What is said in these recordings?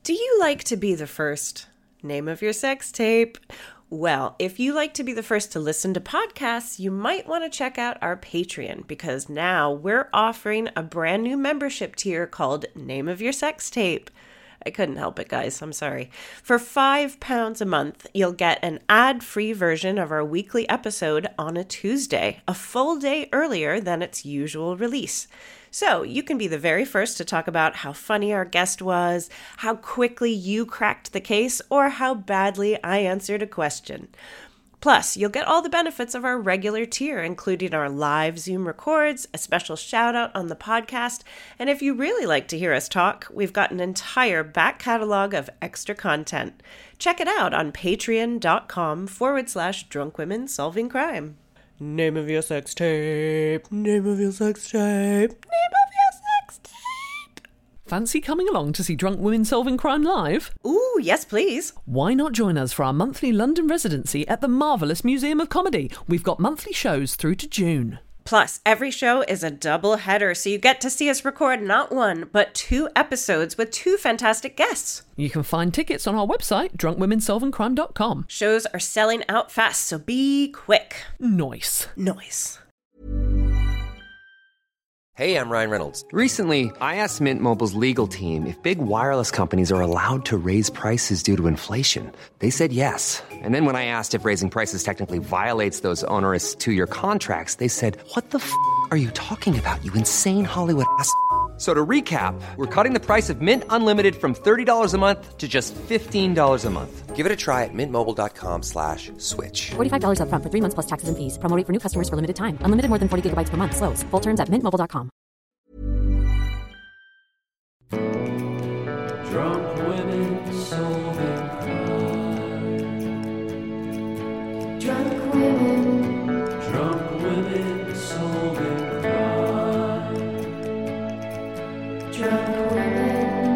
Do you like to be the first? Name of your sex tape. Well, if you like to be the first to listen to podcasts, you might want to check out our Patreon, because now we're offering a brand new membership tier called Name of Your Sex Tape. I couldn't help it, guys. I'm sorry. For £5 a month, you'll get an ad-free version of our weekly episode on a Tuesday, a full day earlier than its usual release. So you can be the very first to talk about how funny our guest was, how quickly you cracked the case, or how badly I answered a question. Plus, you'll get all the benefits of our regular tier, including our live Zoom records, a special shout out on the podcast, and if you really like to hear us talk, we've got an entire back catalog of extra content. Check it out on patreon.com/drunkwomensolvingcrime. Name of your sex tape. Name of your sex tape. Name of your sex tape. Fancy coming along to see Drunk Women Solving Crime live? Ooh, yes, please. Why not join us for our monthly London residency at the Marvellous Museum of Comedy? We've got monthly shows through to June. Plus, every show is a double header, so you get to see us record not one, but 2 episodes with 2 fantastic guests. You can find tickets on our website, drunkwomensolvingcrime.com. Shows are selling out fast, so be quick. Nice. Hey, I'm Ryan Reynolds. Recently, I asked Mint Mobile's legal team if big wireless companies are allowed to raise prices due to inflation. They said yes. And then when I asked if raising prices technically violates those onerous 2-year contracts, they said, "What the f*** are you talking about, you insane Hollywood ass?" So to recap, we're cutting the price of Mint Unlimited from $30 a month to just $15 a month. Give it a try at mintmobile.com/switch. $45 up front for 3 months plus taxes and fees. Promo rate for new customers for limited time. Unlimited more than 40 gigabytes per month. Slows full terms at mintmobile.com. Drunk women solving crime. Drunk women solving crime. Drunk women.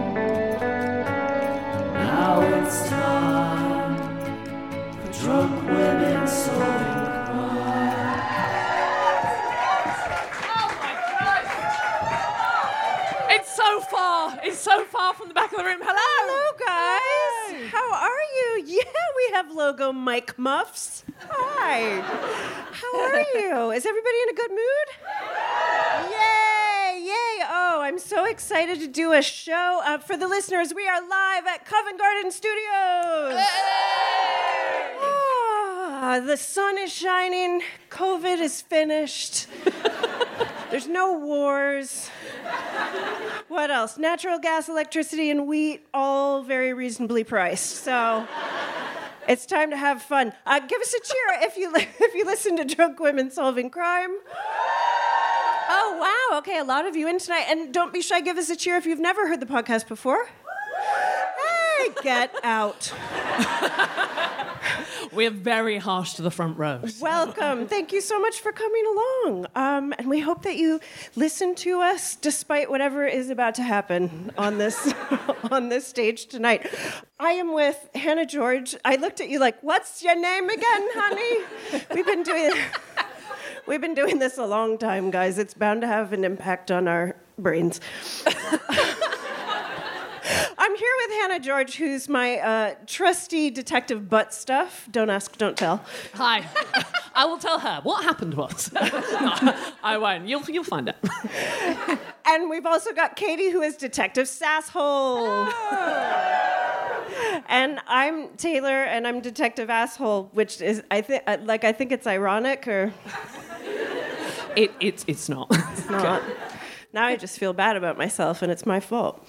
Now it's time for drunk women solving crime. Oh my God! It's so far from the back of the room. Hello, guys. How are you? Yeah, we have logo mic muffs. Hi. How are you? Is everybody in a good mood? Yay. Oh, I'm so excited to do a show. For the listeners, we are live at Covent Garden Studios. The sun is shining. COVID is finished. There's no wars. What else? Natural gas, electricity, and wheat, all very reasonably priced. So it's time to have fun. Give us a cheer if you listen to Drunk Women Solving Crime. Oh, wow. Okay, a lot of you in tonight. And don't be shy. Give us a cheer if you've never heard the podcast before. Hey, get out. We're very harsh to the front row. Welcome. Thank you so much for coming along. And we hope that you listen to us despite whatever is about to happen on this on this stage tonight. I am with Hannah George. I looked at you like, what's your name again, honey? We've been doing this a long time, guys. It's bound to have an impact on our brains. I'm here with Hannah George, who's my trusty detective butt stuff. Don't ask, don't tell. Hi. I will tell her. What happened was? No, I won't. You'll find out. And we've also got Katie, who is Detective Sasshole. And I'm Taylor, and I'm Detective Asshole, which is I think it's ironic, or it's not. It's not. Now I just feel bad about myself, and it's my fault.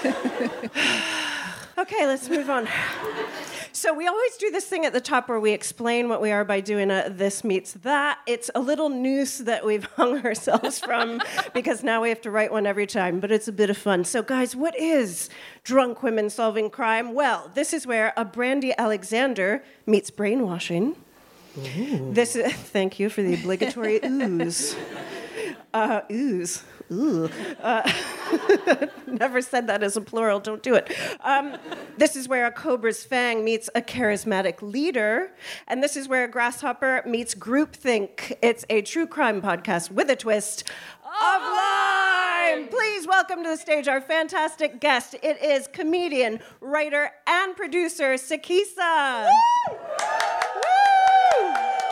Okay, let's move on. So we always do this thing at the top where we explain what we are by doing a this meets that. It's a little noose that we've hung ourselves from because now we have to write one every time, but it's a bit of fun. So guys, what is Drunk Women Solving Crime? Well, this is where a Brandy Alexander meets brainwashing. Ooh. Thank you for the obligatory ooze. Ooze. Ooh. Never said that as a plural. Don't do it. This is where a cobra's fang meets a charismatic leader. And this is where a grasshopper meets groupthink. It's a true crime podcast with a twist of lime. And please welcome to the stage our fantastic guest. It is comedian, writer, and producer, Sakisa. Woo! Woo!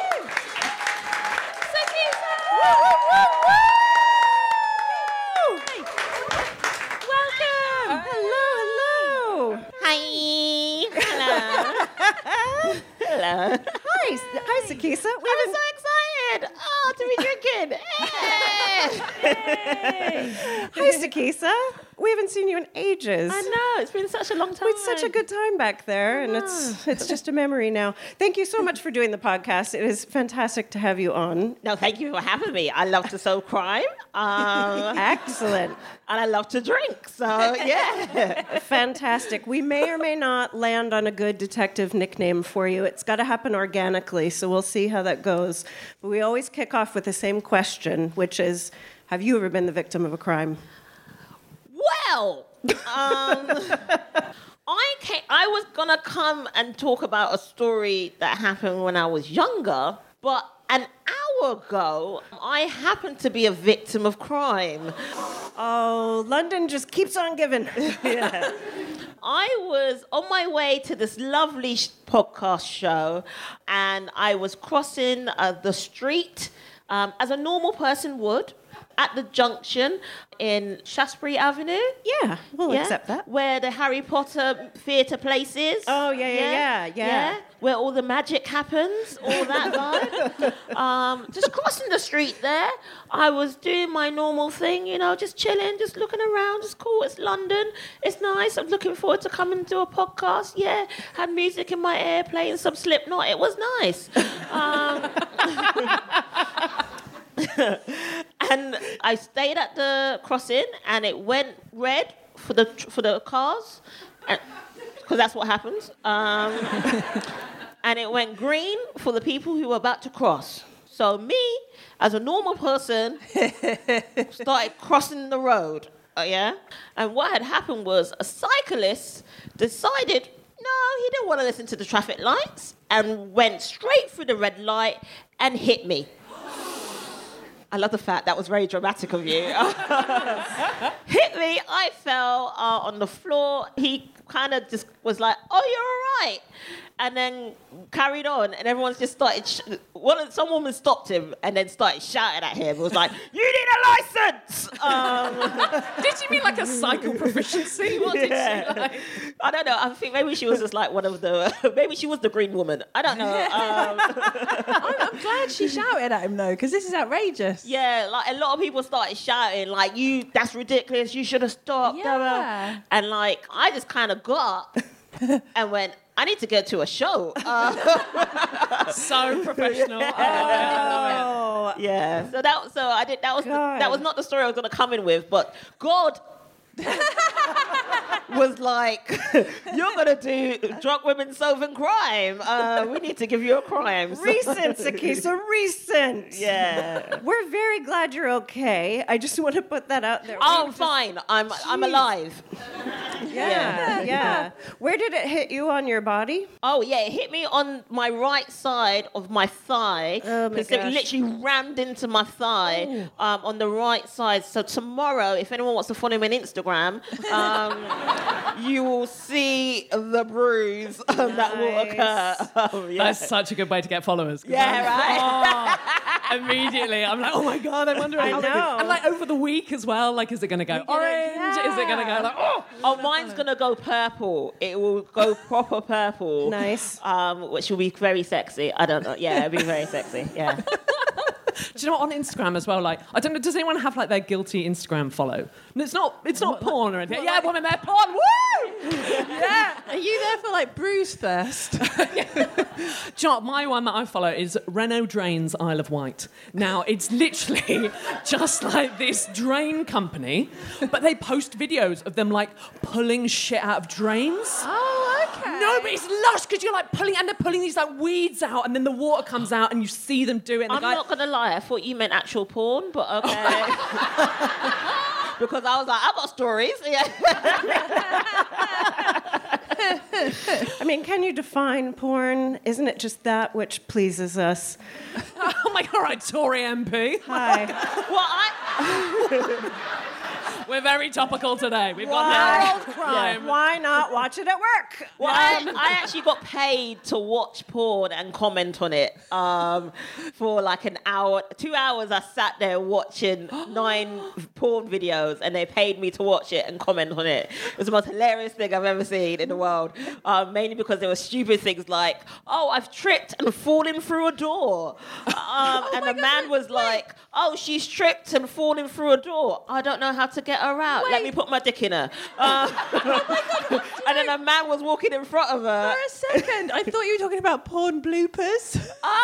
Sakisa! Woo, woo, woo, woo! Welcome! Hello, hello. Hi. Hello. Hello. Hi, Sakisa. I'm so excited. Oh, to be drinking. Hi, Sakisa. We haven't seen you in ages. I know. It's been such a long time. We had such a good time back there, and it's just a memory now. Thank you so much for doing the podcast. It is fantastic to have you on. No, thank you for having me. I love to solve crime. Excellent. And I love to drink. So, yeah. Fantastic. We may or may not land on a good detective nickname for you. It's got to happen organically, so we'll see how that goes. But we always kick off with the same question, which is, have you ever been the victim of a crime? Well, I was going to come and talk about a story that happened when I was younger, but an hour ago, I happened to be a victim of crime. Oh, London just keeps on giving. Yeah. I was on my way to this lovely podcast show, and I was crossing the street as a normal person would at the junction in Shaftesbury Avenue. Yeah, we'll accept that. Where the Harry Potter theatre place is. Oh, yeah. Where all the magic happens, all that vibe. Just crossing the street there, I was doing my normal thing, just chilling, just looking around, just cool, it's London, it's nice, I'm looking forward to coming to a podcast, yeah, had music in my ear, playing some Slipknot, it was nice. And I stayed at the crossing, and it went red for the cars, because that's what happens. And it went green for the people who were about to cross. So me, as a normal person, started crossing the road. Yeah, and what had happened was a cyclist decided, no, he didn't want to listen to the traffic lights, and went straight through the red light and hit me. I love the fact that was very dramatic of you. Hit me, I fell on the floor. He kind of just was like, oh, you're all right. And then carried on, and everyone's just started... some woman stopped him and then started shouting at him. It was like, you need a license! Did she mean like a cycle proficiency? What did she like? I don't know. I think maybe she was just like one of the... maybe she was the green woman. I don't know. I'm glad she shouted at him, though, because this is outrageous. Yeah, like a lot of people started shouting, like, that's ridiculous, you should have stopped. Yeah. And like, I just kind of got up and went, I need to go to a show. So professional. Oh, Yeah. So that was not the story I was going to come in with, but God was like, you're going to do drunk women solving crime. We need to give you a crime. recent, Sakisa, recent. Yeah. We're very glad you're okay. I just want to put that out there. Oh, fine. I'm alive. Yeah. Where did it hit you on your body? Oh, yeah, it hit me on my right side of my thigh. Oh, my It gosh. literally rammed into my thigh on the right side. So tomorrow, if anyone wants to follow me on Instagram, you will see the bruise that will occur. Yeah. That's such a good way to get followers. Yeah, right? Immediately, I'm like, oh my God, I wonder how. know. And like over the week as well, like, is it going to go orange? Is it going to go like, Oh, mine's going to go purple. It will go proper purple. Nice. Which will be very sexy. I don't know. Yeah, it'll be very sexy. Yeah. Do you know what, on Instagram as well? Like, I don't know. Does anyone have like their guilty Instagram follow? And it's not porn or anything. Yeah, women, they're porn. Woo! Yeah. Are you there for, like, bruise thirst? Do you know what, my one that I follow is Renault Drains Isle of Wight. Now, it's literally just like this drain company, but they post videos of them like pulling shit out of drains. Oh, okay. No, but it's lush because you're like pulling, and they're pulling these like weeds out, and then the water comes out, and you see them do it. And I'm not going to lie. I thought you meant actual porn, but okay. Because I was like, I've got stories. Yeah. I mean, can you define porn? Isn't it just that which pleases us? Oh my God! All right, Tory MP. Hi. Well, We're very topical today. We've got Harold Crime. Why not watch it at work? Well, I actually got paid to watch porn and comment on it for like an hour, 2 hours. I sat there watching 9 porn videos, and they paid me to watch it and comment on it. It was the most hilarious thing I've ever seen in the world. Mainly because there were stupid things like, "Oh, I've tripped and fallen through a door," and the man was like, "Oh, she's tripped and fallen through a door. I don't know how to get her out. Let me put my dick in her." And then a man was walking in front of her. For a second, I thought you were talking about porn bloopers.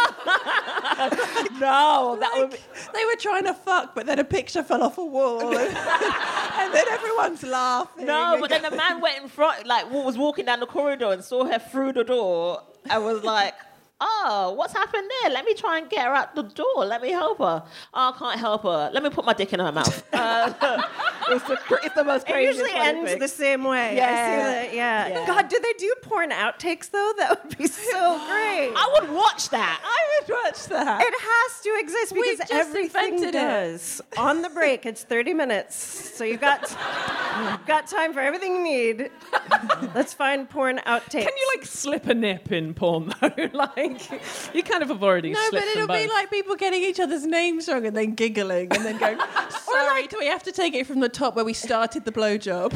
No, that would be... They were trying to fuck, but then a picture fell off a wall, and then everyone's laughing. No, but then the man went in front, like, was walking down the corridor and saw her through the door and was like, "Oh, what's happened there? Let me try and get her out the door. Let me help her. Oh, I can't help her. Let me put my dick in her mouth." It's the most It crazy usually ends the same way. Yeah. I see that. Yeah. God, do they do porn outtakes though? That would be so great. I would watch that. I would watch that. It has to exist We've because just everything invented it. does. On the break, it's 30 minutes, so you've got time for everything you need. Let's find porn outtakes. Can you like slip a nip in porn though? Like you kind of have already No, slipped but it'll them be both. like people getting each other's names wrong and then giggling and then going, "Sorry, do we have to take it from the top where we started the blowjob?"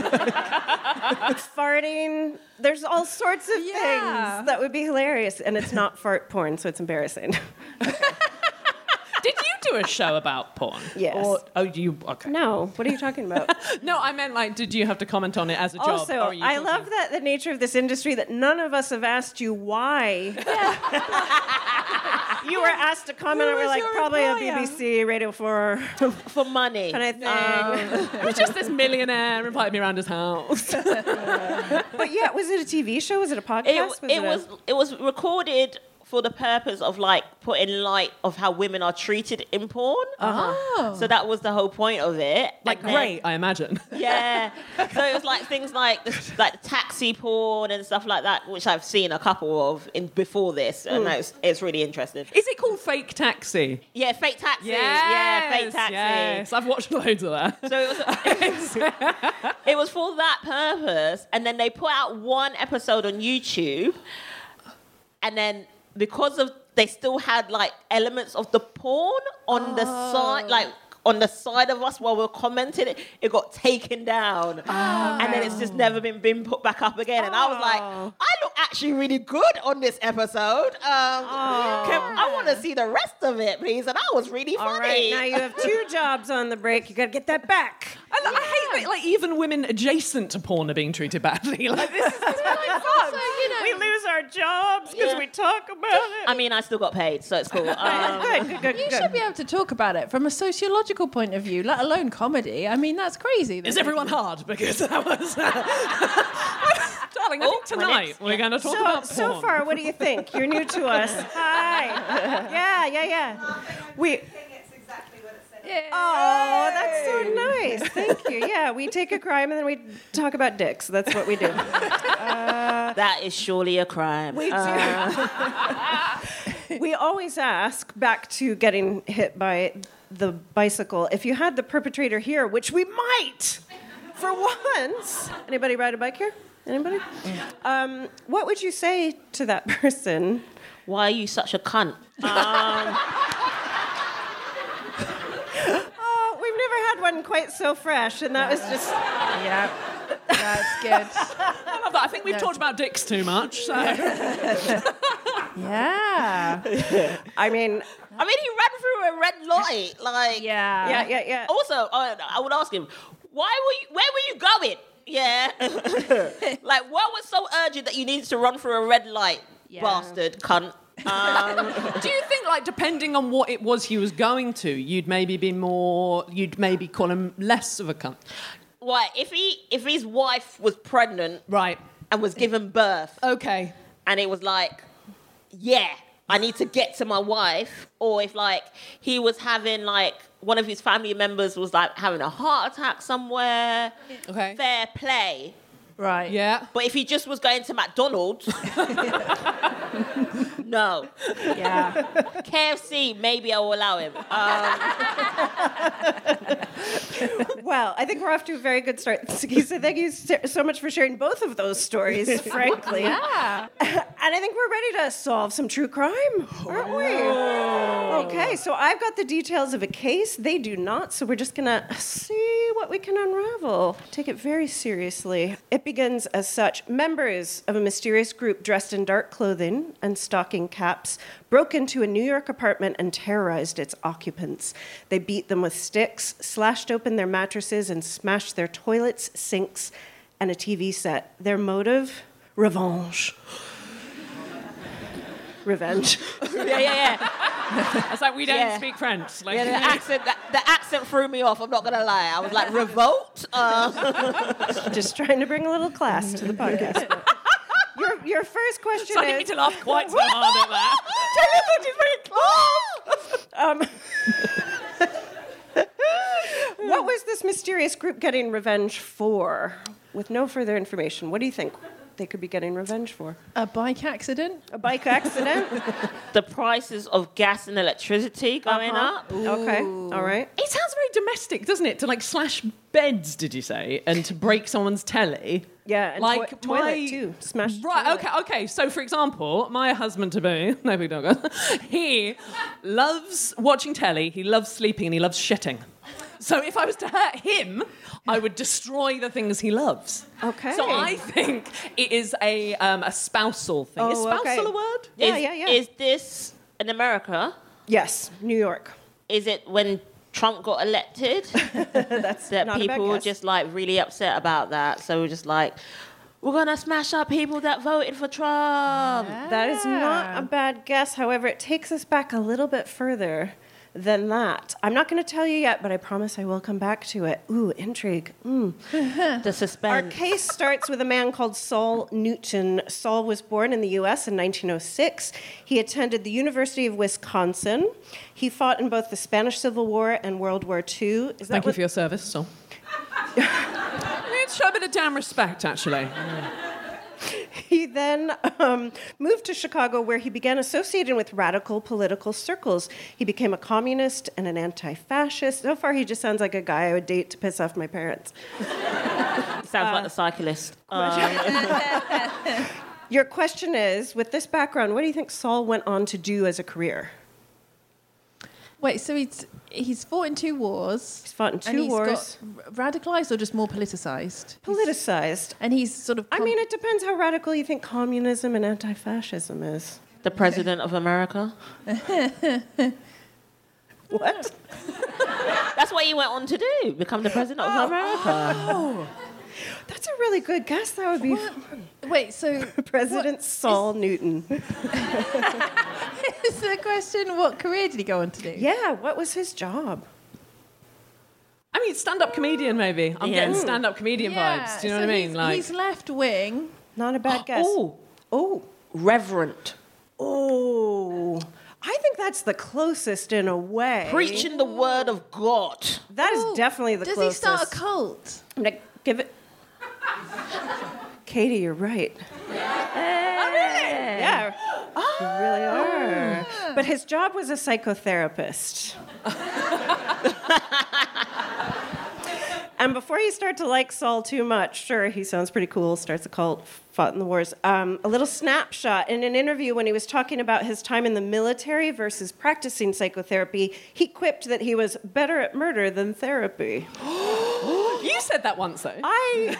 farting? There's all sorts of Yeah. things that would be hilarious, and it's not fart porn, so it's embarrassing. Did you do a show about porn? Yes. Or, you okay? No, what are you talking about? No, I meant like, did you have to comment on it as a job? Also, or are you I talking- love that the nature of this industry that none of us have asked you why. You were asked to comment, and Who we're was like, your probably a employer? BBC, Radio 4 For money. kind of thing. It was just this millionaire invited me around his house. But yeah, was it a TV show? Was it a podcast? It was recorded for the purpose of like putting light of how women are treated in porn. Oh. So that was the whole point of it. Like And then- great, I imagine. Yeah. So it was like things like like taxi porn and stuff like that, which I've seen a couple of before this, and it's really interesting. Is it called Fake Taxi? Yeah, fake taxi. Yeah, fake taxi. Yes, I've watched loads of that. So it was for that purpose, and then they put out one episode on YouTube, and then because of they still had like elements of the porn on the side, like on the side of us while we're commenting, it got taken down, and then it's just never been put back up again. And I was like, I look actually really good on this episode. I want to see the rest of it, please. And I was really funny. All right, now you have 2 jobs on the break. You got to get that back. I hate that like even women adjacent to porn are being treated badly. Like this is We lose our jobs because we talk about it. I mean, I still got paid, so it's cool. Good. You should be able to talk about it from a sociological point of view, let alone comedy. I mean, that's crazy. Is everyone hard? Because that was... Darling, I think tonight we're going to talk about porn. So far, what do you think? You're new to us. Hi. Yeah. Oh, that's so nice. Thank you. Yeah, we take a crime and then we talk about dicks. That's what we do. That is surely a crime. We do. We always ask, back to getting hit by the bicycle, if you had the perpetrator here, which we might, for once. Anybody ride a bike here? Anybody? What would you say to that person? Why are you such a cunt? Oh, we've never had one quite so fresh, and that was just... Yeah, that's good. I love that. I think we've talked about dicks too much. So. Yeah. I mean, he ran through a red light. Like, yeah. Also, I would ask him, where were you going? Yeah. Like, what was so urgent that you needed to run through a red light, bastard, cunt? Do you think, like, depending on what it was he was going to, you'd maybe call him less of a cunt? Why, if his wife was pregnant, Right. and was given birth, Okay. and it was like, yeah, I need to get to my wife, or if like he was having like one of his family members was like having a heart attack somewhere, Okay. fair play. Right. Yeah. But if he just was going to McDonald's, No. Yeah. KFC, maybe I will allow him. Well, I think we're off to a very good start. So thank you so much for sharing both of those stories, frankly. Yeah. And I think we're ready to solve some true crime, aren't we? Okay, so I've got the details of a case. They do not, so we're just going to see what we can unravel. Take it very seriously. It begins as such. Members of a mysterious group dressed in dark clothing and stocking caps broke into a New York apartment and terrorized its occupants. They beat them with sticks, slashed open their mattresses, and smashed their toilets, sinks, and a TV set. Their motive? Revenge. Revenge. Yeah. It's like we don't Yeah. speak French. Like, Yeah, the accent threw me off. I'm not gonna lie. I was like, revolt. Just trying to bring a little class to the podcast. Your first question so I didn't is... need to laugh quite so hard at that. What was this mysterious group getting revenge for? With no further information, what do you think they could be getting revenge for? A bike accident? A bike accident? The prices of gas and electricity going up. Okay, all right. It sounds very domestic, doesn't it? To like slash beds, did you say? And to break someone's telly? Yeah, and Like toilet too. Smash the Right, toilet. okay. So, for example, my husband to be, no big dog, he loves watching telly, he loves sleeping, and he loves shitting. So if I was to hurt him, I would destroy the things he loves. Okay. So I think it is a spousal thing. Is Oh, spousal okay. a word? Yeah, is, yeah. Is this in America? Yes, New York. Is it when Trump got elected? That's That not a bad people were guess. just like really upset about that. So we're just like, we're gonna smash up people that voted for Trump. That is not a bad guess. However, it takes us back a little bit further than that. I'm not going to tell you yet, but I promise I will come back to it. Ooh, intrigue. The Our suspense. case starts with a man called Saul Newton. Saul was born in the U.S. in 1906. He attended the University of Wisconsin. He fought in both the Spanish Civil War and World War II. Is that Thank you what- for your service, Sol. Show a bit of damn respect, actually. He then moved to Chicago, where he began associating with radical political circles. He became a communist and an anti-fascist. So far, he just sounds like a guy I would date to piss off my parents. Sounds like the cyclist. Your question is, with this background, what do you think Saul went on to do as a career? Wait, so he's fought in 2 wars. He's fought in and 2 he's wars. got radicalized or just more politicized? Politicized. And he's sort of... I mean, it depends how radical you think communism and anti-fascism is. The president of America. What? That's what he went on to do, become the president of America. That's a really good guess. That would be Wait, so President Saul Newton. is the question, what career did he go on to do? Yeah, what was his job? I mean, stand-up comedian, maybe. I'm getting stand-up comedian vibes. Do you know so what I mean? He's left wing. Not a bad guess. Oh, Oh. reverend. Oh. I think that's the closest in a way. Preaching the word of God. That is Oh, definitely the Does closest. he start a cult? I'm gonna give it. Katie, you're right. Yeah. You really are. But his job was a psychotherapist. And before you start to like Saul too much, sure, he sounds pretty cool, starts a cult, fought in the wars. A little snapshot. In an interview when he was talking about his time in the military versus practicing psychotherapy, he quipped that he was better at murder than therapy. You said that once, though. It It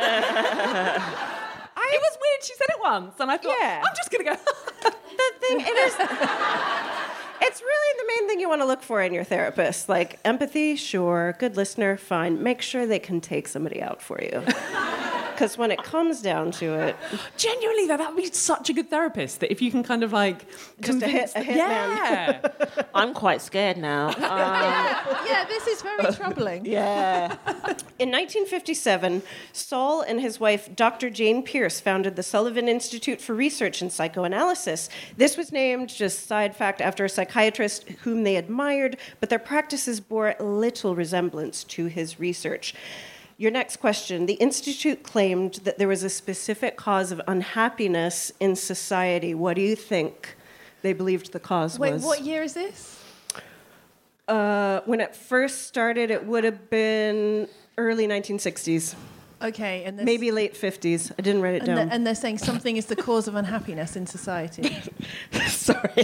was weird. She said it once, and I thought, Yeah. I'm just going to go. the thing, it is. It's really the main thing you want to look for in your therapist. Like empathy, sure. Good listener, fine. Make sure they can take somebody out for you. Because when it comes down to it, Genuinely, though, that would be such a good therapist that if you can kind of like Just a convince hit yeah. I'm quite scared now. Yeah, this is very troubling. Yeah. in 1957, Saul and his wife, Dr. Jane Pierce, founded the Sullivan Institute for Research in Psychoanalysis. This was named, just side fact, after a psychiatrist whom they admired, but their practices bore little resemblance to his research. Your next question. The Institute claimed that there was a specific cause of unhappiness in society. What do you think they believed the cause Wait, was. what year is this? When it first started, it would have been early 1960s, Okay, and maybe late 50s. I didn't write it down. and they're saying something is the cause of unhappiness in society. Sorry.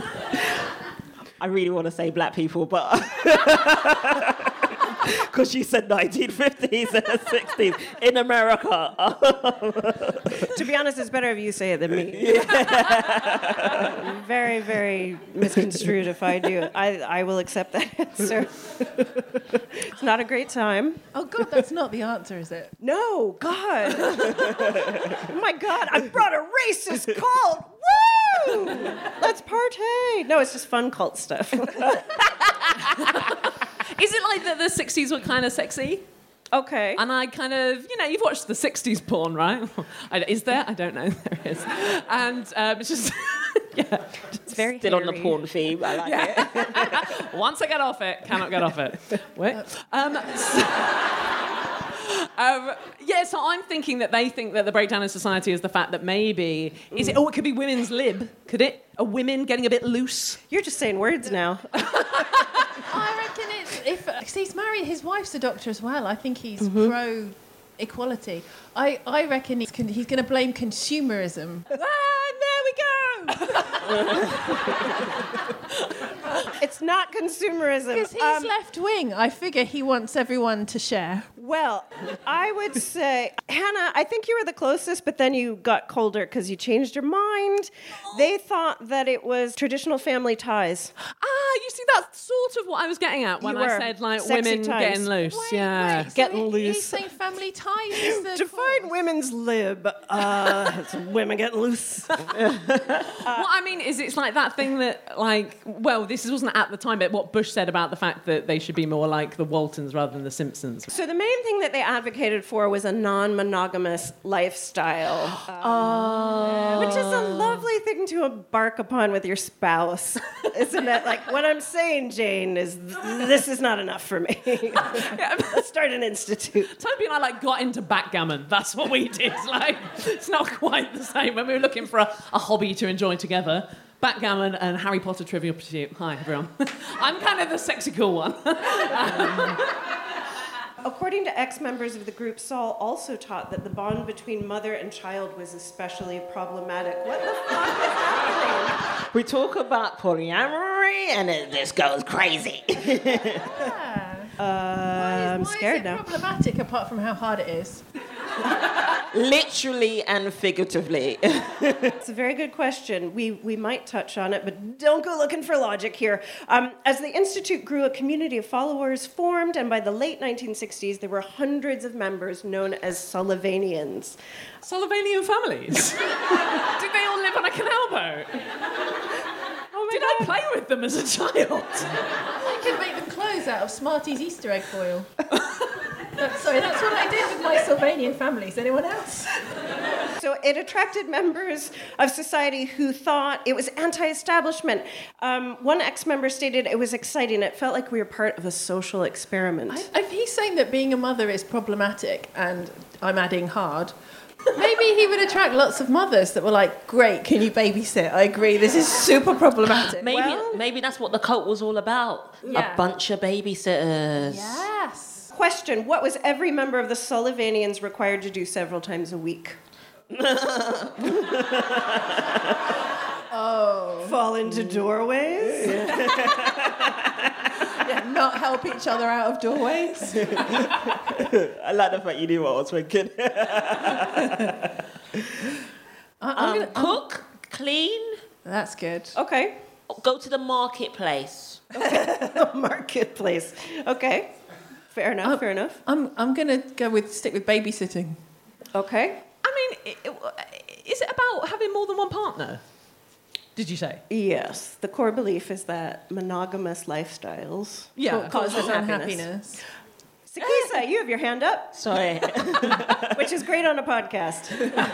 I really want to say black people, but because you said 1950s and 60s in America. To be honest, it's better if you say it than me. Very, very misconstrued if I do. I will accept that answer. It's not a great time. Oh God, that's not the answer, is it? No, God. Oh my God, I brought a racist cult. Woo! Let's partay. No, it's just fun cult stuff. Is it like that the 60s were kind of sexy? Okay. And I kind of, you've watched the 60s porn, right? Is there? I don't know. There is. And it's just, yeah. It's very Still on the hairy. porn theme. I like it. Once I get off it, cannot get off it. Wait. So I'm thinking that they think that the breakdown in society is the fact that maybe, it could be women's lib. Could it? A women getting a bit loose? You're just saying words now. I reckon it's cause he's married. His wife's a doctor as well. I think he's pro equality. I reckon he's going to blame consumerism. There we go. It's not consumerism. Because he's left wing. I figure he wants everyone to share. Well, I would say, Hannah, I think you were the closest, but then you got colder because you changed your mind. They thought that it was traditional family ties. You see, that's sort of what I was getting at when You I were. said, like, Sexy women ties. getting loose. Wait, yeah. so Getting He's loose. saying family ties is the Define cause. women's lib. It's women getting loose. What I mean is it's like that thing that, like, well, this wasn't at the time, but what Bush said about the fact that they should be more like the Waltons rather than the Simpsons. So the main thing that they advocated for was a non-monogamous lifestyle, which is a lovely thing to embark upon with your spouse, isn't it? Like, what I'm saying, Jane, is this is not enough for me. Let's start an institute. Toby and I, like, got into backgammon. That's what we did. Like, it's not quite the same. When we were looking for a hobby to enjoy together, backgammon and Harry Potter Trivial Pursuit. Hi, everyone. I'm kind of the sexy cool one. According to ex-members of the group, Saul also taught that the bond between mother and child was especially problematic. What the fuck is happening? We talk about polyamory and it just goes crazy. I'm scared Why is it now. problematic apart from how hard it is? Literally and figuratively. It's a very good question. We might touch on it, but don't go looking for logic here. As the Institute grew, a community of followers formed, and by the late 1960s, there were hundreds of members known as Sullivanians. Sullivanian families. Did they all live on a canal boat? Did I play with them as a child? I could make them clothes out of Smarties Easter egg foil. That's what I did with my Sylvanian families. Anyone else? So it attracted members of society who thought it was anti-establishment. One ex-member stated it was exciting. It felt like we were part of a social experiment. If he's saying that being a mother is problematic, and I'm adding hard, maybe he would attract lots of mothers that were like, great, can you babysit? I agree, this is super problematic. Maybe that's what the cult was all about. Yeah. A bunch of babysitters. Yes. Question, what was every member of the Sullivanians required to do several times a week? Fall into doorways? Yeah, not help each other out of doorways. I like the fact you knew what I was thinking. Cook, clean, That's good. Okay. go to the marketplace. Marketplace. Okay. Fair enough, fair enough. I'm gonna stick with babysitting. Okay. I mean, is it about having more than one partner? Did you say? Yes. The core belief is that monogamous lifestyles Yeah. cause unhappiness. Unhappiness. Sakisa, you have your hand up, Sorry. which is great on a podcast.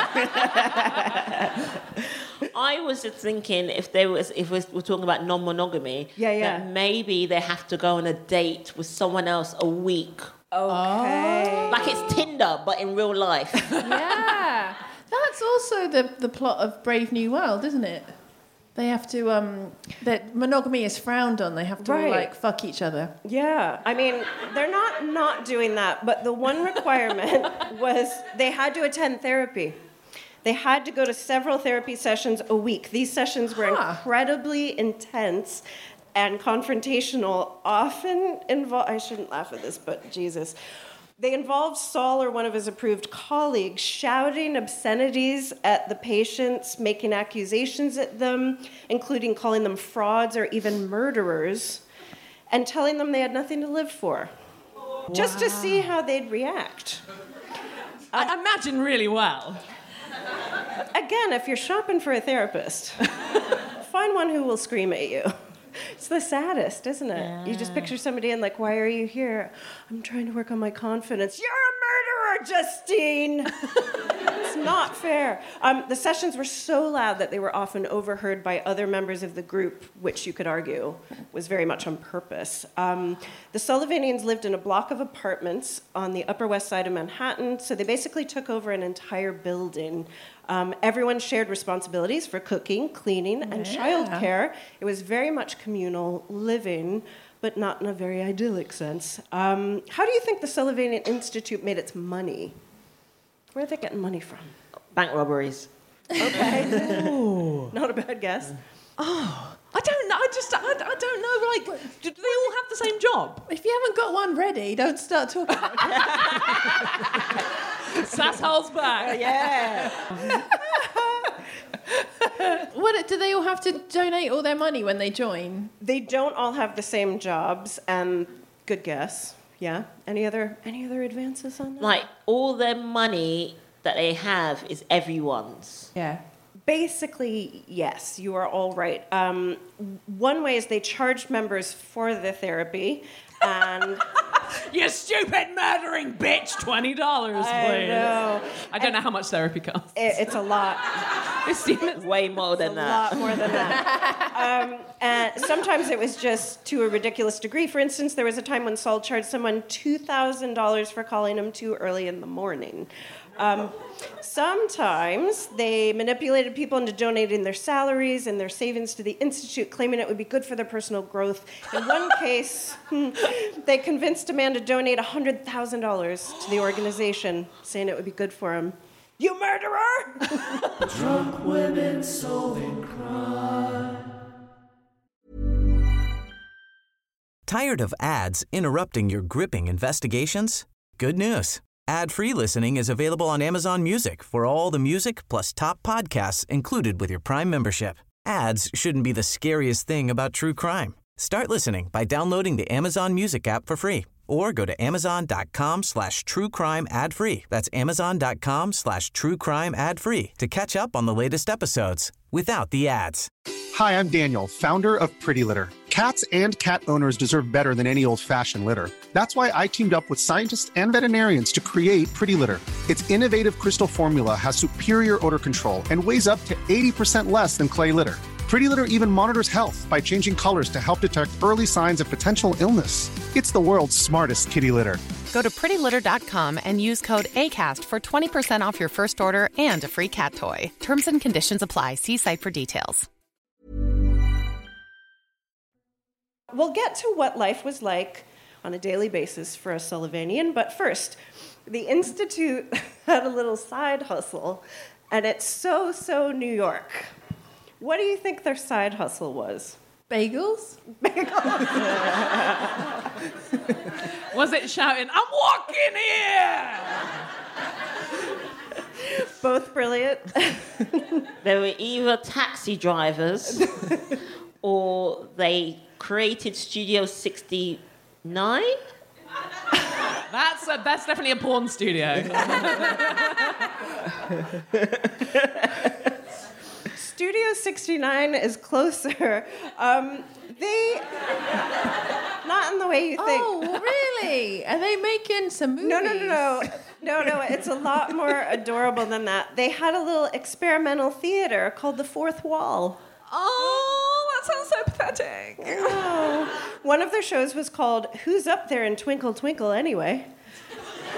I was just thinking if we're talking about non-monogamy, Yeah. that maybe they have to go on a date with someone else a week. Okay. Like it's Tinder, but in real life. Yeah. That's also the plot of Brave New World, isn't it? They have to, that monogamy is frowned on. They have to all, Right. like, fuck each other. Yeah, I mean, they're not doing that, but the one requirement was they had to attend therapy. They had to go to several therapy sessions a week. These sessions were incredibly intense and confrontational, often involve. I shouldn't laugh at this, but Jesus. They involved Saul or one of his approved colleagues shouting obscenities at the patients, making accusations at them, including calling them frauds or even murderers, and telling them they had nothing to live for, just to see how they'd react. I imagine really well. Again, if you're shopping for a therapist, find one who will scream at you. It's the saddest, isn't it? Yeah. You just picture somebody and like, why are you here? I'm trying to work on my confidence. You're a murderer, Justine! It's not fair. The sessions were so loud that they were often overheard by other members of the group, which you could argue was very much on purpose. The Sullivanians lived in a block of apartments on the Upper West Side of Manhattan, so they basically took over an entire building. Everyone shared responsibilities for cooking, cleaning, and childcare. It was very much communal living, but not in a very idyllic sense. How do you think the Sullivanian Institute made its money? Where are they getting money from? Bank robberies. Okay. Not a bad guess. Oh, I don't know. I don't know. Like, do they all have the same job? If you haven't got one ready, don't start talking. Sasshole's back. Yeah. What do they all have to donate all their money when they join? They don't all have the same jobs, and good guess. Yeah. Any other advances on that? Like, all their money that they have is everyone's. Yeah. Basically, yes, you are all right. One way is they charged members for the therapy, and You stupid murdering bitch! $20, please. I know. I don't know how much therapy costs. It's a lot. Way more than A that. lot more than that. And sometimes it was just to a ridiculous degree. For instance, there was a time when Saul charged someone $2,000 for calling him too early in the morning. Sometimes they manipulated people into donating their salaries and their savings to the Institute, claiming it would be good for their personal growth. In one case, they convinced a man to donate $100,000 to the organization, saying it would be good for him. You murderer! Drunk women solving crime. Tired of ads interrupting your gripping investigations? Good news. Ad-free listening is available on Amazon Music for all the music plus top podcasts included with your Prime membership. Ads shouldn't be the scariest thing about true crime. Start listening by downloading the Amazon Music app for free or go to amazon.com/truecrime ad-free. That's amazon.com/truecrime ad-free to catch up on the latest episodes without the ads. Hi, I'm Daniel, founder of Pretty Litter. Cats and cat owners deserve better than any old-fashioned litter. That's why I teamed up with scientists and veterinarians to create Pretty Litter. Its innovative crystal formula has superior odor control and weighs up to 80% less than clay litter. Pretty Litter even monitors health by changing colors to help detect early signs of potential illness. It's the world's smartest kitty litter. Go to prettylitter.com and use code ACAST for 20% off your first order and a free cat toy. Terms and conditions apply. See site for details. We'll get to what life was like on a daily basis for a Sullivanian, but first, the Institute had a little side hustle, and it's so New York. What do you think their side hustle was? Bagels? Was it shouting, I'm walking here? Both brilliant. They were either taxi drivers or they created Studio 69. That's definitely a porn studio. Studio 69 is closer. They, not in the way you think. Oh, really? Are they making some movies? No, it's a lot more adorable than that. They had a little experimental theater called The Fourth Wall. Oh, that sounds so pathetic. Oh. One of their shows was called Who's Up There in Twinkle Twinkle Anyway?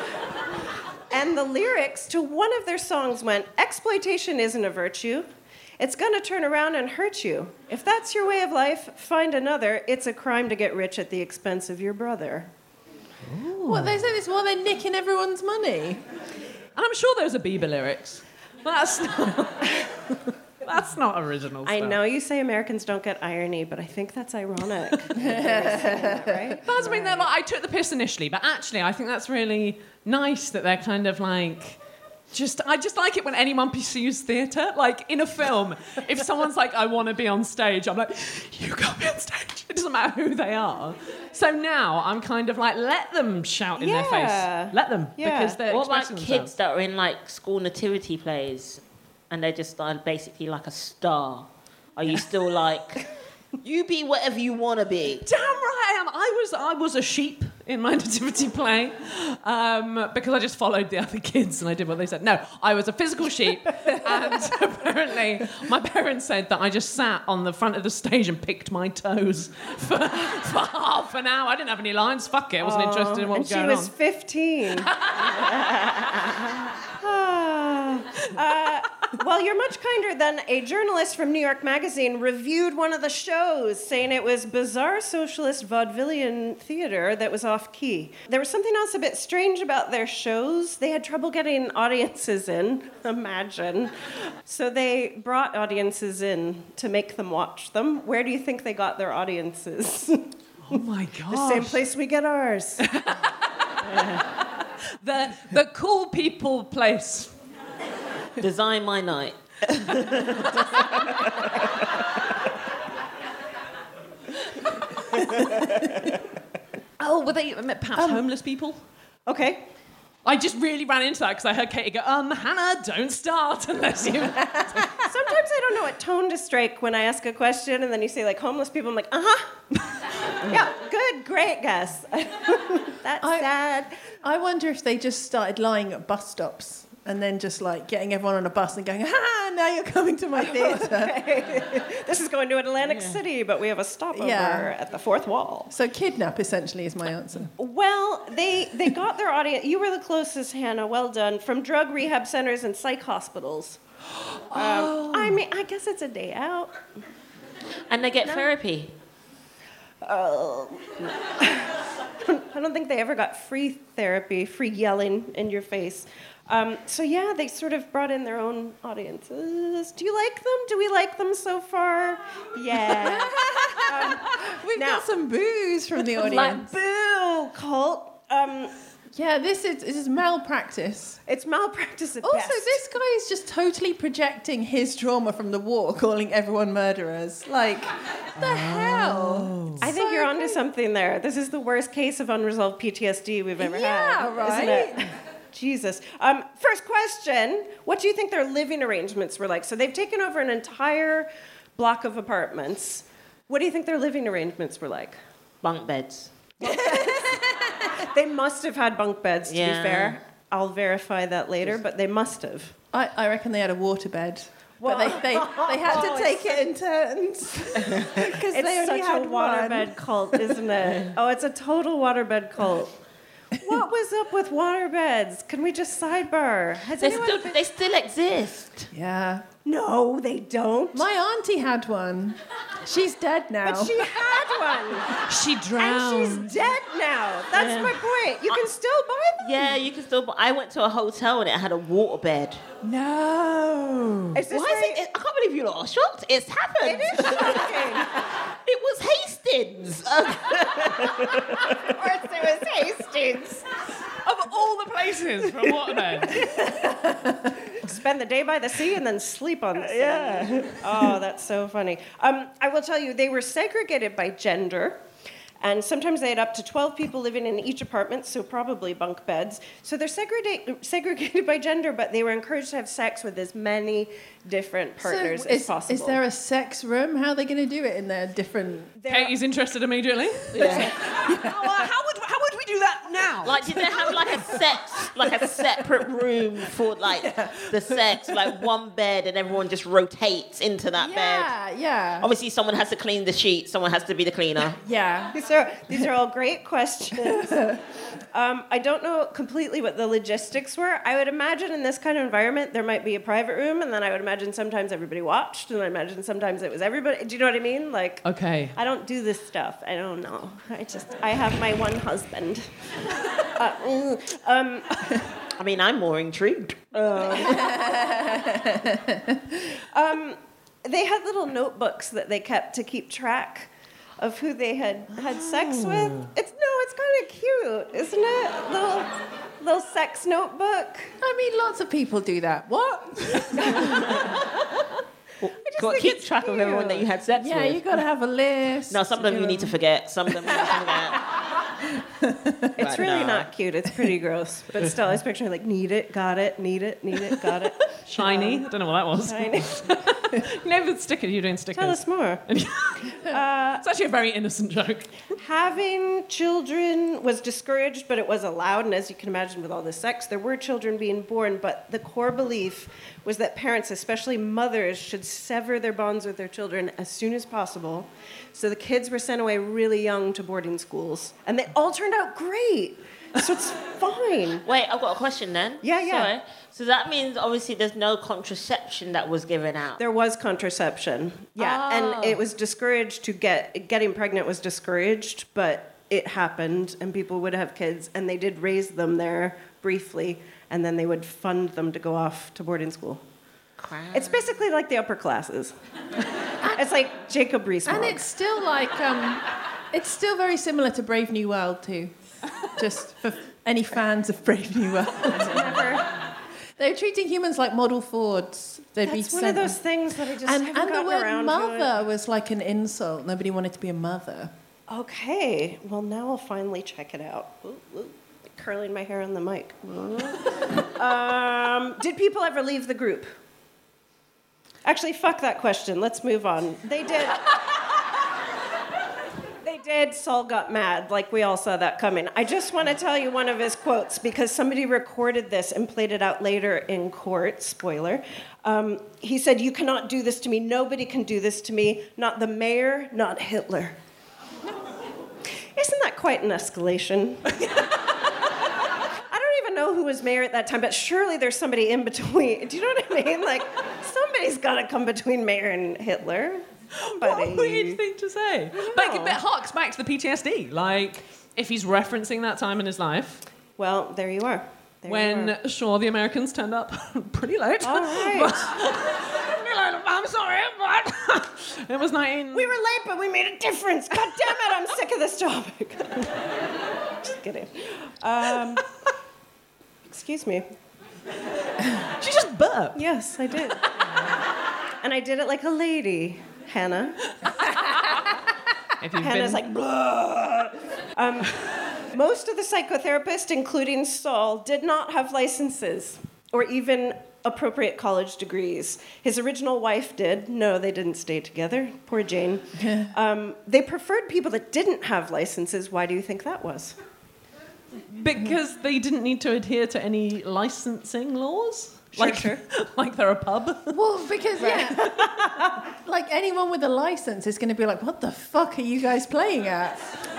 And the lyrics to one of their songs went, exploitation isn't a virtue. it's going to turn around and hurt you. If that's your way of life, find another. It's a crime to get rich at the expense of your brother. What, they say this while they're nicking everyone's money? And I'm sure those are Bieber lyrics. That's not original stuff. I know you say Americans don't get irony, but I think that's ironic. Right? That doesn't mean they're like, I took the piss initially, but actually I think that's really nice that they're kind of like... I just like it when anyone pursues theatre. Like, in a film, if someone's like, I want to be on stage, I'm like, you got me on stage. It doesn't matter who they are. So now I'm kind of like, let them shout in their face. Let them, because they're What about expressing kids themselves. that are in, like, school nativity plays and they just are basically like a star? Are you still like, you be whatever you want to be? Damn right I am. I was a sheep in my nativity play because I just followed the other kids and I did what they said. No, I was a physical sheep, and apparently my parents said that I just sat on the front of the stage and picked my toes for half an hour. I didn't have any lines. Fuck it. I wasn't interested in what was going on. And she was 15. Well, you're much kinder than a journalist from New York Magazine reviewed one of the shows, saying it was bizarre socialist vaudevillian theater that was off-key. There was something else a bit strange about their shows. They had trouble getting audiences in, imagine. So they brought audiences in to make them watch them. Where do you think they got their audiences? Oh my God. The same place we get ours. The cool people place. Design my night. Oh, were they perhaps homeless people? Okay. I just really ran into that because I heard Katie go, Hannah, don't start unless you... Sometimes I don't know what tone to strike when I ask a question, and then you say, like, homeless people. I'm like, yeah, good, great guess. That's sad. I wonder if they just started lying at bus stops and then just, like, getting everyone on a bus and going, now you're coming to my theatre. Okay. This is going to Atlantic City, but we have a stopover at the fourth wall. So kidnap, essentially, is my answer. Well, they got their audience. You were the closest, Hannah. Well done. From drug rehab centers and psych hospitals. I mean, I guess it's a day out. And they get therapy. Oh. I don't think they ever got free therapy, free yelling in your face. So yeah, they sort of brought in their own audiences. Do you like them? Do we like them so far? Yeah. We've got some boos from the audience. Like, boo, cult. Yeah, this is malpractice. It's malpractice at also, best. this guy is just totally projecting his trauma from the war, calling everyone murderers. Like, the hell? I think you're onto something there. This is the worst case of unresolved PTSD we've ever had. Yeah, right? Isn't it? Jesus. First question, what do you think their living arrangements were like? So they've taken over an entire block of apartments. What do you think their living arrangements were like? Bunk beds. They must have had bunk beds, to be fair. I'll verify that later, but they must have. I reckon they had a waterbed. But they had to take it in turns. Because they only had a waterbed cult, isn't it? Oh, it's a total waterbed cult. What was up with waterbeds? Can we just sidebar? They still exist. Yeah. No, they don't. My auntie had one. She's dead now. But she had one. She drowned. And she's dead now. That's my point. You can still buy them. Yeah, you can still buy. I went to a hotel and it had a waterbed. No. Is this I can't believe you're not shocked. It's happened. It is shocking. It was Hastings. Of course it was Hastings. Of all the places for a waterbed. Spend the day by the sea and then sleep on the sea. Yeah. Oh, that's so funny. I will tell you, they were segregated by gender. And sometimes they had up to 12 people living in each apartment, so probably bunk beds. So they're segregated by gender, but they were encouraged to have sex with as many different partners as possible. Is there a sex room? How are they going to do it in their different... Katie's interested immediately. Yeah. How would we do that now? Like, did they have like a sex like a separate room for like the sex, like one bed, and everyone just rotates into that bed. Yeah. Obviously, someone has to clean the sheets. Someone has to be the cleaner. Yeah. These are all great questions. I don't know completely what the logistics were. I would imagine in this kind of environment there might be a private room, and then I would imagine sometimes everybody watched, and I imagine sometimes it was everybody. Do you know what I mean? Like, okay. I don't do this stuff. I don't know. I have my one husband. I mean, I'm more intrigued. They had little notebooks that they kept to keep track of who they had sex with. It's kind of cute, isn't it? Little sex notebook. I mean, lots of people do that. What? Got to keep track of everyone that you had sex with. Yeah, you got to have a list. No, some of them you need to forget. Some of them you need to forget. It's really not cute. It's pretty gross. But still, I was picturing like, need it, got it, need it, got it. Shiny. I don't know what that was. Shiny. You know the sticker, you're doing stickers. Tell us more. It's actually a very innocent joke. Having children was discouraged, but it was allowed. And as you can imagine, with all this sex, there were children being born. But the core belief was that parents, especially mothers, should sever their bonds with their children as soon as possible. So the kids were sent away really young to boarding schools. And they all turned out great. So it's fine. Wait, I've got a question then. Yeah. Sorry. So that means obviously there's no contraception that was given out. There was contraception. Yeah. And it was discouraged getting pregnant was discouraged, but it happened and people would have kids and they did raise them there briefly and then they would fund them to go off to boarding school. Crap. It's basically like the upper classes. It's like Jacob Rees-Mogg. And it's still like, it's still very similar to Brave New World too. Just for any fans of Brave New World. They're treating humans like model Fords. That's one of those things that I just haven't gotten the word around mother was like an insult. Nobody wanted to be a mother. Okay, well now I'll finally check it out. Ooh. Curling my hair on the mic. Did people ever leave the group? Actually, fuck that question. Let's move on. They did. Saul got mad, like we all saw that coming. I just want to tell you one of his quotes because somebody recorded this and played it out later in court. Spoiler. He said, "You cannot do this to me. Nobody can do this to me. Not the mayor, not Hitler." Isn't that quite an escalation? I don't even know who was mayor at that time, but surely there's somebody in between. Do you know what I mean? Like, somebody's got to come between mayor and Hitler. What a weird thing to say. But it harks back to the PTSD. Like, if he's referencing that time in his life. Well, there you are. Sure, the Americans turned up pretty late. All right. I'm sorry, but it was 19... We were late, but we made a difference. God damn it, I'm sick of this topic. Just kidding. Excuse me. She just burped. Yes, I did. And I did it like a lady. Hannah. Hannah's like, blah. Most of the psychotherapists, including Saul, did not have licenses or even appropriate college degrees. His original wife did. No, they didn't stay together. Poor Jane. They preferred people that didn't have licenses. Why do you think that was? Because they didn't need to adhere to any licensing laws? Sure. Like they're a pub? Well, because, like anyone with a license is going to be like, what the fuck are you guys playing at?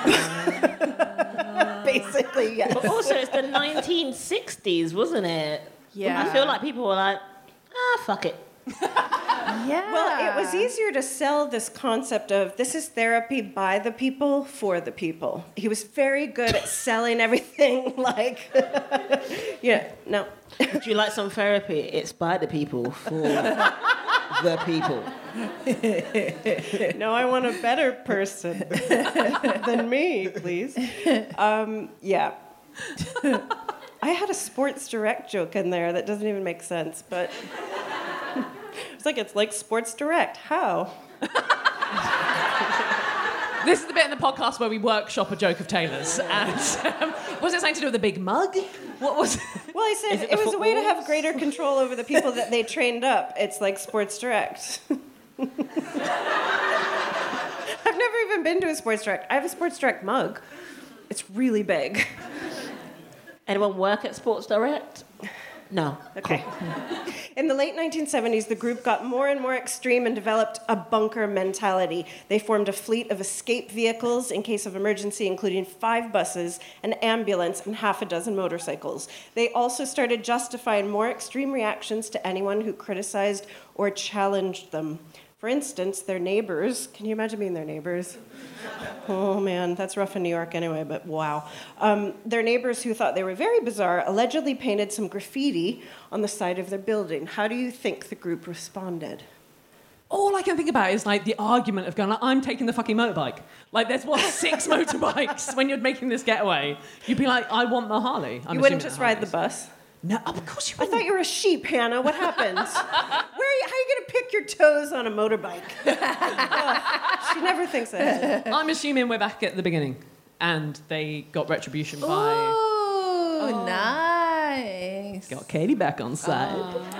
Basically, yes. But also, it's the 1960s, wasn't it? Yeah. I feel like people were like, fuck it. Yeah. Well, it was easier to sell this concept of this is therapy by the people for the people. He was very good at selling everything like, no. Would you like some therapy? It's by the people for the people. No, I want a better person than me, please. Yeah. I had a Sports Direct joke in there that doesn't even make sense, but it's like Sports Direct. How? This is the bit in the podcast where we workshop a joke of Taylor's. And was it something to do with a big mug? What was it? Well, I said it was a way to have greater control over the people that they trained up. It's like Sports Direct. I've never even been to a Sports Direct. I have a Sports Direct mug. It's really big. Anyone work at Sports Direct? No. Okay. In the late 1970s, the group got more and more extreme and developed a bunker mentality. They formed a fleet of escape vehicles in case of emergency, including 5 buses, an ambulance, and half a dozen motorcycles. They also started justifying more extreme reactions to anyone who criticized or challenged them. For instance, their neighbors, can you imagine being their neighbors? Oh man, that's rough in New York anyway, but wow. Their neighbors, who thought they were very bizarre, allegedly painted some graffiti on the side of their building. How do you think the group responded? All I can think about is like the argument of going, like, I'm taking the fucking motorbike. Like, there's 6 motorbikes when you're making this getaway. You'd be like, I want the Harley. You wouldn't just ride the bus? No, of course you wouldn't. I thought you were a sheep, Hannah. What happens? How are you going to pick your toes on a motorbike? Oh, she never thinks that. I'm assuming we're back at the beginning, and they got retribution by... Oh, nice. Got Katie back on side.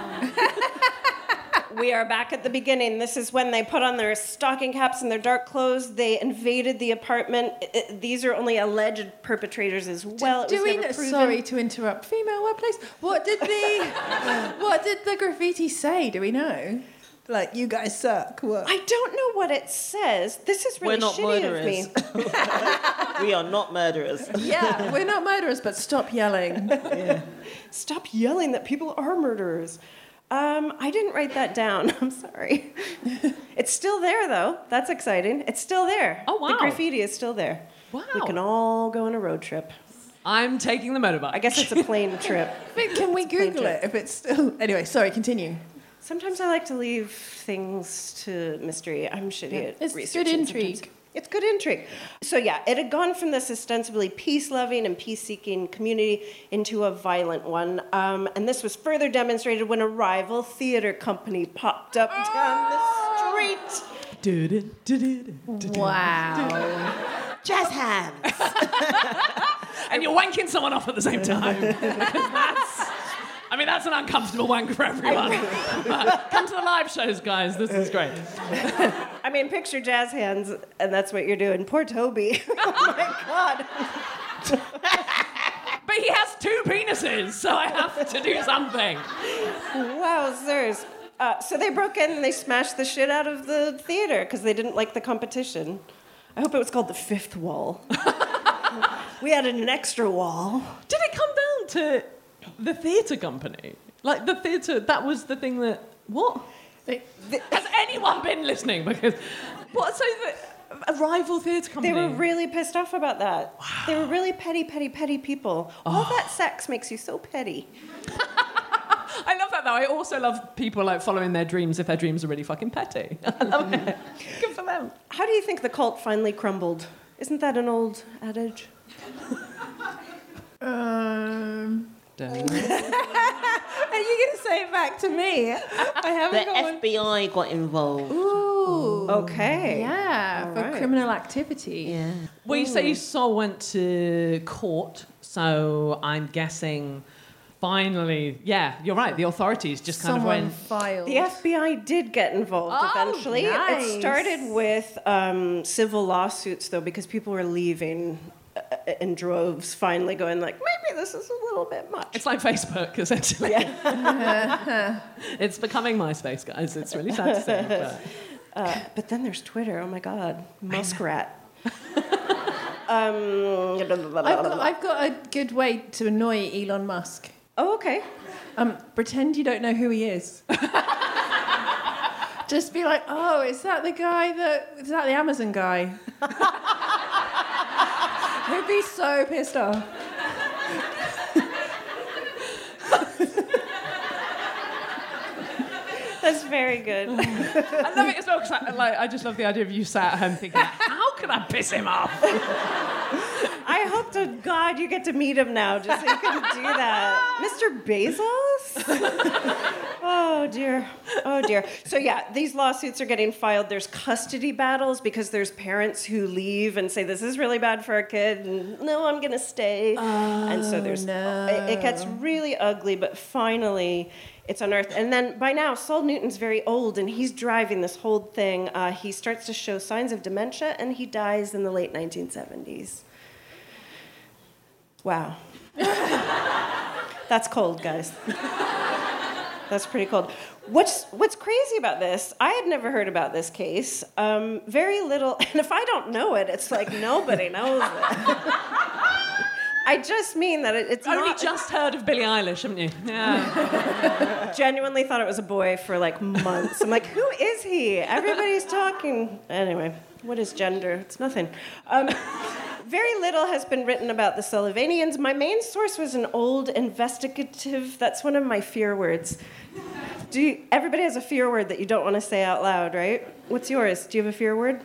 We are back at the beginning. This is when they put on their stocking caps and their dark clothes. They invaded the apartment. These are only alleged perpetrators as well. Sorry to interrupt. Female workplace. What did the graffiti say? Do we know? Like, you guys suck. What? I don't know what it says. This is really shitty of me. We are not murderers. Yeah, we're not murderers, but stop yelling. Yeah. Stop yelling that people are murderers. I didn't write that down. I'm sorry. It's still there, though. That's exciting. It's still there. Oh, wow. The graffiti is still there. Wow. We can all go on a road trip. I'm taking the motorbike. I guess it's a plane trip. Can we Google it if it's still... Anyway, sorry, continue. Sometimes I like to leave things to mystery. I'm shitty at It's researching good intrigue. sometimes. It's good intrigue. So yeah, it had gone from this ostensibly peace-loving and peace-seeking community into a violent one. And this was further demonstrated when a rival theater company popped up down the street. Wow. Jazz hands. And you're wanking someone off at the same time. That's an uncomfortable wank for everyone. Come to the live shows, guys. This is great. Picture jazz hands, and that's what you're doing. Poor Toby. Oh, my God. But he has 2 penises, so I have to do something. Wowzers. So they broke in and they smashed the shit out of the theater because they didn't like the competition. I hope it was called the 5th wall. We added an extra wall. Did it come down to the theatre company? Like, the theatre, that was the thing that... What? Has anyone been listening? Because... What? So a rival theatre company? They were really pissed off about that. Wow. They were really petty people. All that sex makes you so petty. I love that, though. I also love people, like, following their dreams if their dreams are really fucking petty. I love it. Good for them. How do you think the cult finally crumbled? Isn't that an old adage? Are you going to say it back to me? I haven't The FBI got involved. Ooh. Okay. Yeah, All for right. criminal activity. Yeah. Well, you say Sol went to court, so I'm guessing finally, yeah, you're right, the authorities just kind of went... filed. The FBI did get involved eventually. Nice. It started with civil lawsuits, though, because people were leaving in droves, finally going like, maybe this is a little bit much. It's like Facebook, essentially. Yeah. It's becoming MySpace, guys. It's really sad to say. But then there's Twitter. Oh, my God. Muskrat. I've got a good way to annoy Elon Musk. Oh, okay. Pretend you don't know who he is. Just be like, oh, is that the Amazon guy? He'd be so pissed off. That's very good. I love it as well, because I just love the idea of you sat at home thinking, how can I piss him off? I hope to God you get to meet him now, just so you can do that. Mr. Bezos? Oh, dear. Oh, dear. So, yeah, these lawsuits are getting filed. There's custody battles because there's parents who leave and say, this is really bad for our kid, and no, I'm going to stay. And so there's... no. It gets really ugly, but finally... it's unearthed. And then by now, Sol Newton's very old, and he's driving this whole thing. He starts to show signs of dementia, and he dies in the late 1970s. Wow. That's cold, guys. That's pretty cold. What's crazy about this, I had never heard about this case. Very little, and if I don't know it, it's like nobody knows it. I just mean that it's Only not... just heard of Billie Eilish, haven't you? Yeah. Genuinely thought it was a boy for like months. I'm like, who is he? Everybody's talking. Anyway, what is gender? It's nothing. Very little has been written about the Sullivanians. My source was an old investigative, that's one of my fear words. Everybody has a fear word that you don't want to say out loud, right? What's yours? Do you have a fear word?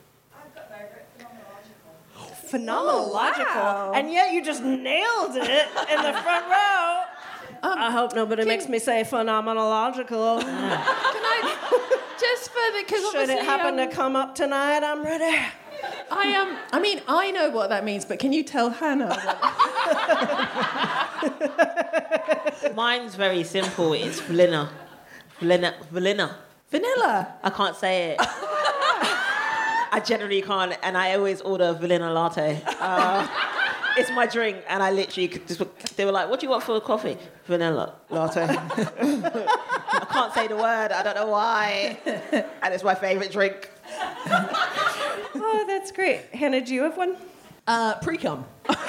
Phenomenological. Wow. And yet you just nailed it in the front row. I hope nobody makes me say phenomenological. Can I just further, because should it happen to come up tonight, I'm ready. I mean, I know what that means, but can you tell Hannah? Mine's very simple. It's vanilla. Vanilla. I can't say it. I generally can't, and I always order a vanilla latte. It's my drink, and I literally they were like, "What do you want for a coffee?" Vanilla latte. I can't say the word. I don't know why, and it's my favourite drink. Oh, that's great. Hannah, do you have one? Pre-cum.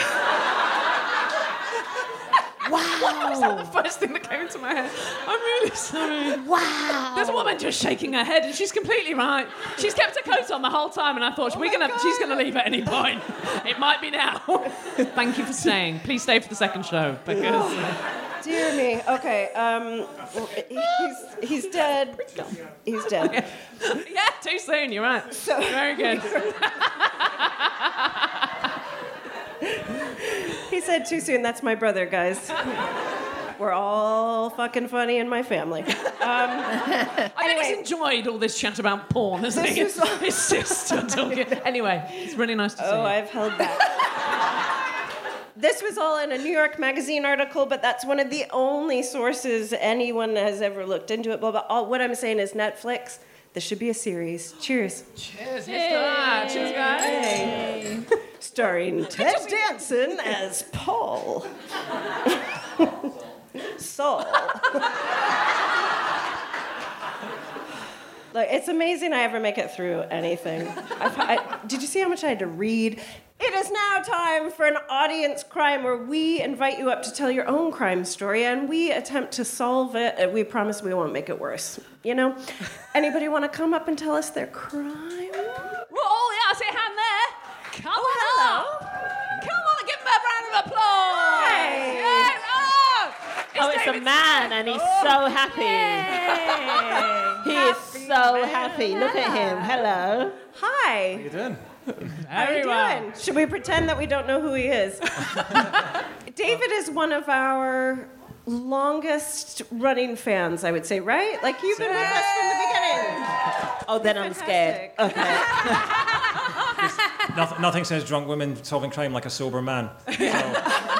Wow. Was that the first thing that came into my head? I'm really sorry. Wow. There's a woman just shaking her head, and she's completely right. She's kept her coat on the whole time, and I thought, she's going to leave at any point. It might be now. Thank you for staying. Please stay for the second show, because... Dear me. Okay. He's dead. He's dead. Yeah, too soon. You're right. So, very good. He said too soon. That's my brother, guys. We're all fucking funny in my family. I think he's enjoyed all this chat about porn, hasn't he? It's just talking. Anyway, it's really nice to see you. I've held back. This was all in a New York Magazine article, but that's one of the only sources anyone has ever looked into it. Blah, blah. What I'm saying is Netflix, this should be a series. Cheers. Cheers. Hey. Cheers, guys. Hey. Starring Ted Danson as Paul. Saul. Like, it's amazing I ever make it through anything. Did you see how much I had to read? It is now time for an audience crime where we invite you up to tell your own crime story and we attempt to solve it, and we promise we won't make it worse. You know? Anybody want to come up and tell us their crime? Oh, yeah, I see a hand there. Come on up. Come on, give him a round of applause. Hey. Yeah, It's a man, and he's so happy. He is so happy. Look at him. Hello. Hi. How you doing? How are you doing? Should we pretend that we don't know who he is? David is one of our longest running fans, I would say, right? Like, you've been with us from the beginning. Oh, then I'm scared. Okay. Nothing says drunk women solving crime like a sober man. So.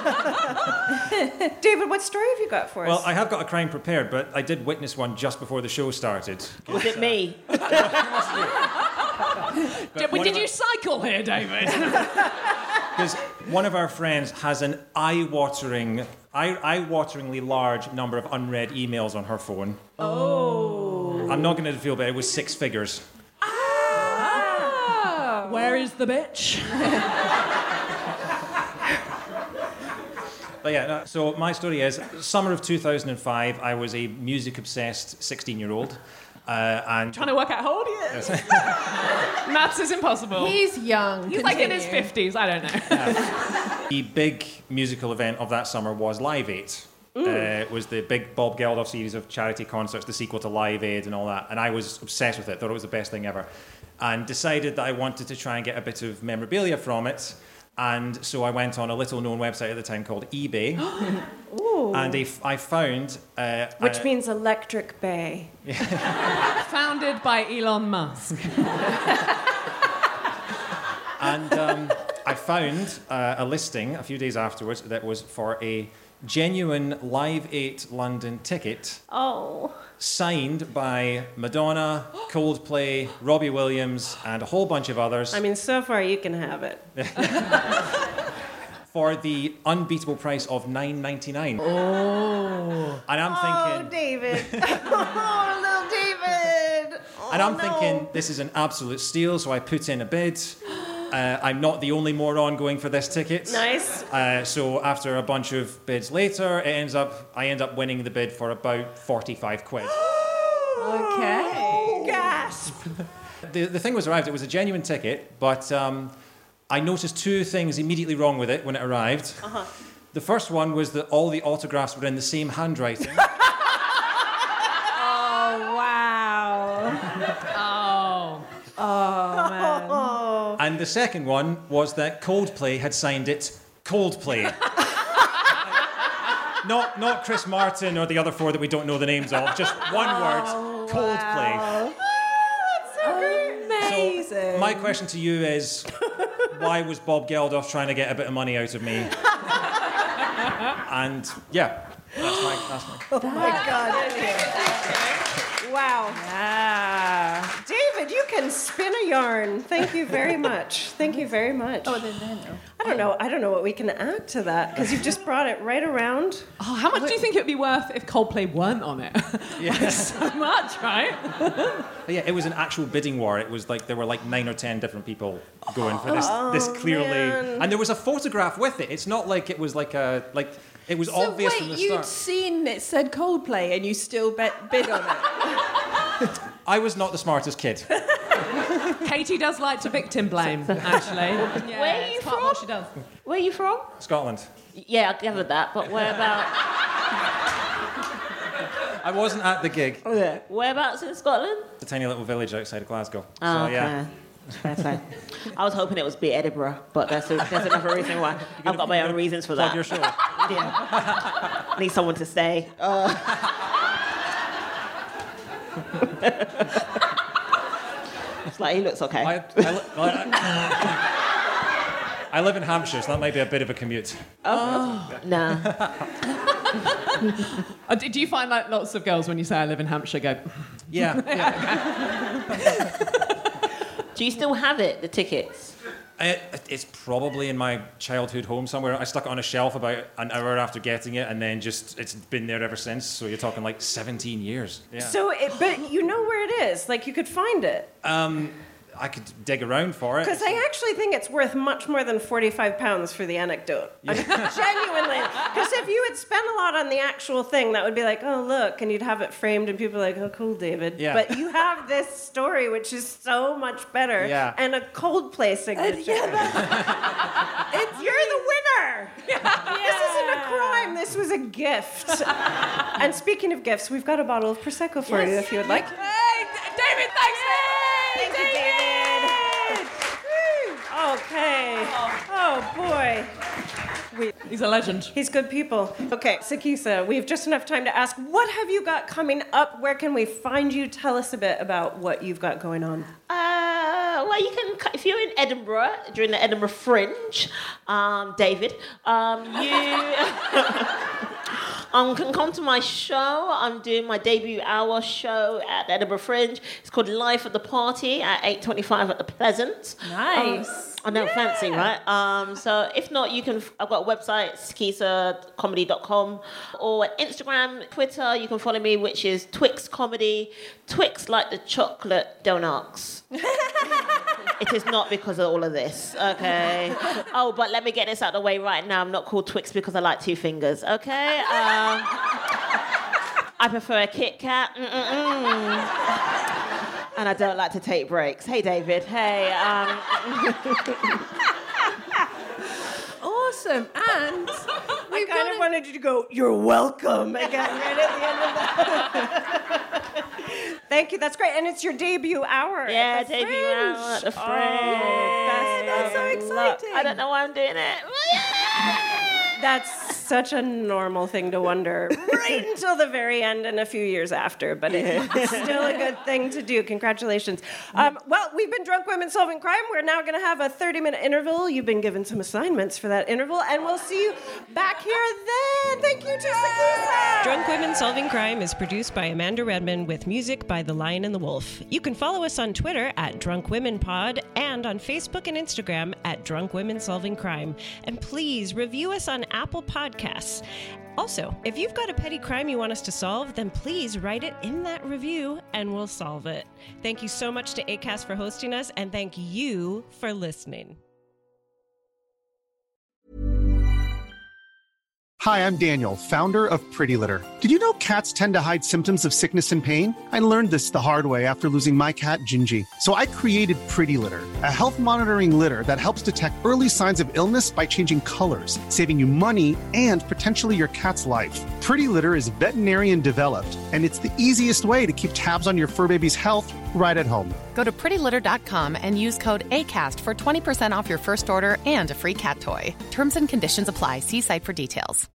David, what story have you got for us? Well, I have got a crime prepared, but I did witness one just before the show started. Was it me? Did you cycle here, David? Because one of our friends has an eye-wateringly large number of unread emails on her phone. Oh. I'm not going to feel bad. It was 6 figures. Ah. Where is the bitch? But yeah, so my story is, summer of 2005, I was a music-obsessed 16-year-old. And trying to work out how old he is. Maths is impossible. He's young. He's like in his 50s. I don't know. Yeah. The big musical event of that summer was Live Aid. It was the big Bob Geldof series of charity concerts, the sequel to Live Aid and all that. And I was obsessed with it, thought it was the best thing ever. And decided that I wanted to try and get a bit of memorabilia from it. And so I went on a little-known website at the time called eBay. Ooh. And I found... Which means Electric Bay. Founded by Elon Musk. And I found a listing a few days afterwards that was for a genuine Live 8 London ticket. Oh. Signed by Madonna, Coldplay, Robbie Williams, and a whole bunch of others. I mean, so far you can have it. for the unbeatable price of $9.99. Oh. And I'm thinking... Oh, David. Oh, little David. Oh, and I'm thinking, this is an absolute steal, so I put in a bid. I'm not the only moron going for this ticket. Nice. So after a bunch of bids later, I end up winning the bid for about 45 quid. Okay. Gasp. The thing was arrived, it was a genuine ticket, but I noticed two things immediately wrong with it when it arrived. Uh-huh. The first one was that all the autographs were in the same handwriting. Oh, wow. Oh, man. And the second one was that Coldplay had signed it Coldplay. Not Chris Martin or the other four that we don't know the names of, just one word, Coldplay. Wow. That's so amazing. So my question to you is, why was Bob Geldof trying to get a bit of money out of me? And yeah, that's my. Oh my God. Wow. Yeah. David, you can spin a yarn. Thank you very much. Thank you very much. Oh, then no. I don't know what we can add to that because you've just brought it right around. Oh, how much do you think it would be worth if Coldplay weren't on it? Like, so much, right? Yeah, it was an actual bidding war. It was like there were like 9 or 10 different people going for this clearly, man. and there was a photograph with it. It's not like it was like it was obvious wait, from the you'd start. seen it said Coldplay and you still bid on it? I was not the smartest kid. Katie does like to victim blame, actually. Yeah, Where are you it's part of from? what she does. Where are you from? Scotland. Yeah, I gathered that, but whereabouts? I wasn't at the gig. Whereabouts in Scotland? It's a tiny little village outside of Glasgow. Oh, So okay. yeah. Fair play. I was hoping it was be Edinburgh, but there's another reason why. I've got my own reasons for Plug that. your show. Yeah. Need someone to stay. It's like, he looks okay. I live in Hampshire, so that might be a bit of a commute. Nah. Do you find like lots of girls when you say I live in Hampshire go, Yeah. Do you still have it, the tickets? It's probably in my childhood home somewhere. I stuck it on a shelf about an hour after getting it, and then it's been there ever since. So you're talking like 17 years. Yeah. So, but you know where it is. Like, you could find it. I could dig around for it. Because I actually think it's worth much more than £45 for the anecdote. Genuinely. Because if you had spent a lot on the actual thing, that would be like, oh, look, and you'd have it framed, and people are like, oh, cool, David. Yeah. But you have this story, which is so much better, Yeah. and a Coldplay signature. You're the winner. This isn't a crime. This was a gift. And speaking of gifts, we've got a bottle of Prosecco for you if you would like. hey, David, thanks. Thank you, David. Okay. Oh, boy. He's a legend. He's good people. Okay, Sakisa, we have just enough time to ask, what have you got coming up? Where can we find you? Tell us a bit about what you've got going on. Well, you can, if you're in Edinburgh during the Edinburgh Fringe, David, you can come to my show. I'm doing my debut hour show at the Edinburgh Fringe. It's called Life at the Party at 8:25 at the Pleasant. Nice. I know, fancy, right? So if not, I've got a website, skisacomedy.com, or Instagram, Twitter, you can follow me, which is Twix Comedy. Twix like the chocolate donuts. It is not because of all of this, okay? Oh, but let me get this out of the way right now. I'm not called Twix because I like 2 fingers, okay? I prefer a Kit Kat. And I don't like to take breaks. Hey, David. Hey. Awesome. And I kind of wanted you to go, you're welcome, again, right at the end of that. Thank you. That's great. And it's your debut hour. Yeah, at the debut Fringe. hour at the Fringe. Oh, that's so exciting. I don't know why I'm doing it. That's such a normal thing to wonder right until the very end and a few years after, but it's still a good thing to do. Congratulations. Well, we've been Drunk Women Solving Crime. We're now going to have a 30-minute interval. You've been given some assignments for that interval, and we'll see you back here then. Thank you to Sakisa. Drunk Women Solving Crime is produced by Amanda Redman with music by The Lion and the Wolf. You can follow us on Twitter at Drunk Women Pod and on Facebook and Instagram at Drunk Women Solving Crime. And please review us on Apple Podcasts. Also, if you've got a petty crime you want us to solve, then please write it in that review and we'll solve it. Thank you so much to Acast for hosting us, and thank you for listening. Hi, I'm Daniel, founder of Pretty Litter. Did you know cats tend to hide symptoms of sickness and pain? I learned this the hard way after losing my cat, Gingy. So I created Pretty Litter, a health monitoring litter that helps detect early signs of illness by changing colors, saving you money and potentially your cat's life. Pretty Litter is veterinarian developed, and it's the easiest way to keep tabs on your fur baby's health right at home. Go to prettylitter.com and use code ACAST for 20% off your first order and a free cat toy. Terms and conditions apply. See site for details.